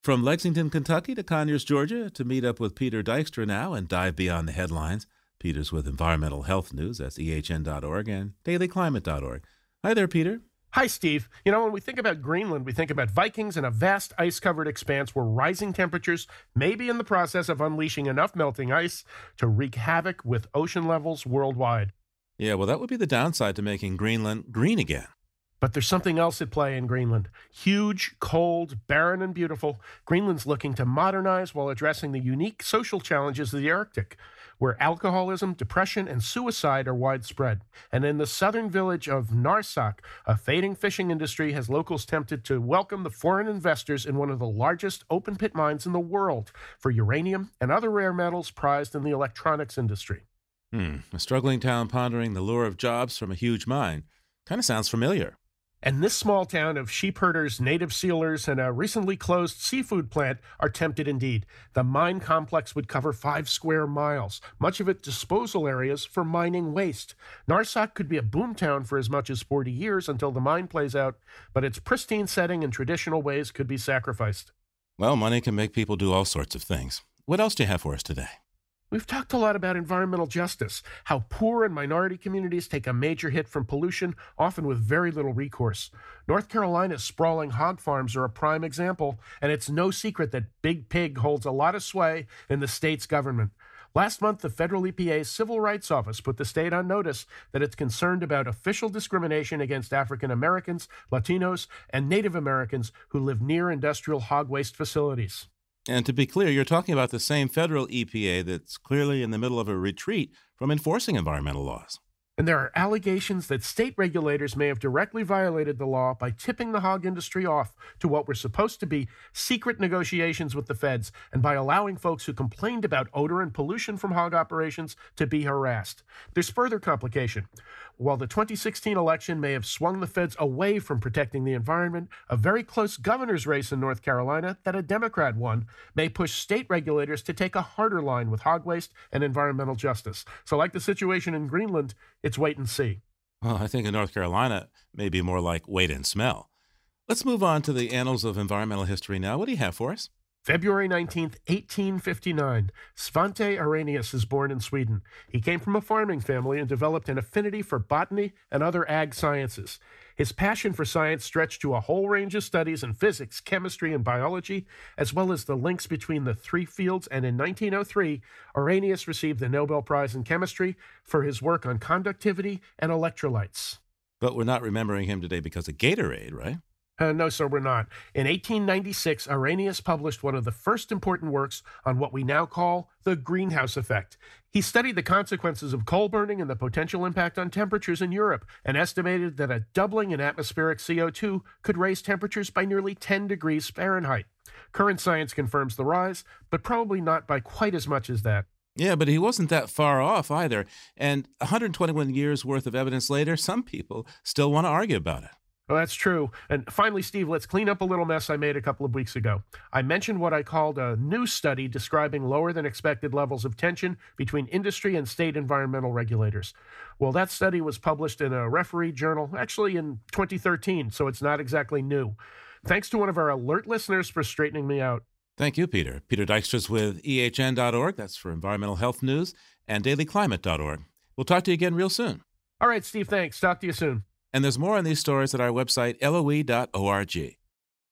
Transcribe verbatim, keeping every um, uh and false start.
From Lexington, Kentucky to Conyers, Georgia, to meet up with Peter Dykstra now and dive beyond the headlines. Peter's with Environmental Health News, that's E H N dot org, and daily climate dot org. Hi there, Peter. Hi, Steve. You know, when we think about Greenland, we think about Vikings and a vast ice-covered expanse where rising temperatures may be in the process of unleashing enough melting ice to wreak havoc with ocean levels worldwide. Yeah, well, that would be the downside to making Greenland green again. But there's something else at play in Greenland. Huge, cold, barren, and beautiful, Greenland's looking to modernize while addressing the unique social challenges of the Arctic, where alcoholism, depression, and suicide are widespread. And in the southern village of Narsak, a fading fishing industry has locals tempted to welcome the foreign investors in one of the largest open-pit mines in the world for uranium and other rare metals prized in the electronics industry. Hmm, a struggling town pondering the lure of jobs from a huge mine. Kind of sounds familiar. And this small town of sheep herders, native sealers, and a recently closed seafood plant are tempted indeed. The mine complex would cover five square miles, much of it disposal areas for mining waste. Narsak could be a boomtown for as much as forty years until the mine plays out, but its pristine setting and traditional ways could be sacrificed. Well, money can make people do all sorts of things. What else do you have for us today? We've talked a lot about environmental justice, how poor and minority communities take a major hit from pollution, often with very little recourse. North Carolina's sprawling hog farms are a prime example, and it's no secret that Big Pig holds a lot of sway in the state's government. Last month, the federal E P A's Civil Rights Office put the state on notice that it's concerned about official discrimination against African Americans, Latinos, and Native Americans who live near industrial hog waste facilities. And to be clear, you're talking about the same federal E P A that's clearly in the middle of a retreat from enforcing environmental laws. And there are allegations that state regulators may have directly violated the law by tipping the hog industry off to what were supposed to be secret negotiations with the feds and by allowing folks who complained about odor and pollution from hog operations to be harassed. There's further complication. While the twenty sixteen election may have swung the feds away from protecting the environment, a very close governor's race in North Carolina that a Democrat won may push state regulators to take a harder line with hog waste and environmental justice. So like the situation in Greenland, it's wait and see. Well, I think in North Carolina, maybe more like wait and smell. Let's move on to the annals of environmental history now. What do you have for us? February nineteenth, eighteen fifty-nine, Svante Arrhenius is born in Sweden. He came from a farming family and developed an affinity for botany and other ag sciences. His passion for science stretched to a whole range of studies in physics, chemistry, and biology, as well as the links between the three fields, and in nineteen oh three, Arrhenius received the Nobel Prize in Chemistry for his work on conductivity and electrolytes. But we're not remembering him today because of Gatorade, right? Uh, no, sir, we're not. In eighteen ninety-six, Arrhenius published one of the first important works on what we now call the greenhouse effect. He studied the consequences of coal burning and the potential impact on temperatures in Europe, and estimated that a doubling in atmospheric C O two could raise temperatures by nearly ten degrees Fahrenheit. Current science confirms the rise, but probably not by quite as much as that. Yeah, but he wasn't that far off either. And one hundred twenty-one years worth of evidence later, some people still want to argue about it. Well, that's true. And finally, Steve, let's clean up a little mess I made a couple of weeks ago. I mentioned what I called a new study describing lower than expected levels of tension between industry and state environmental regulators. Well, that study was published in a refereed journal, actually in twenty thirteen, so it's not exactly new. Thanks to one of our alert listeners for straightening me out. Thank you, Peter. Peter Dykstra's with E H N dot org, that's for Environmental Health News, and daily climate dot org. We'll talk to you again real soon. All right, Steve, thanks. Talk to you soon. And there's more on these stories at our website, L O E dot org.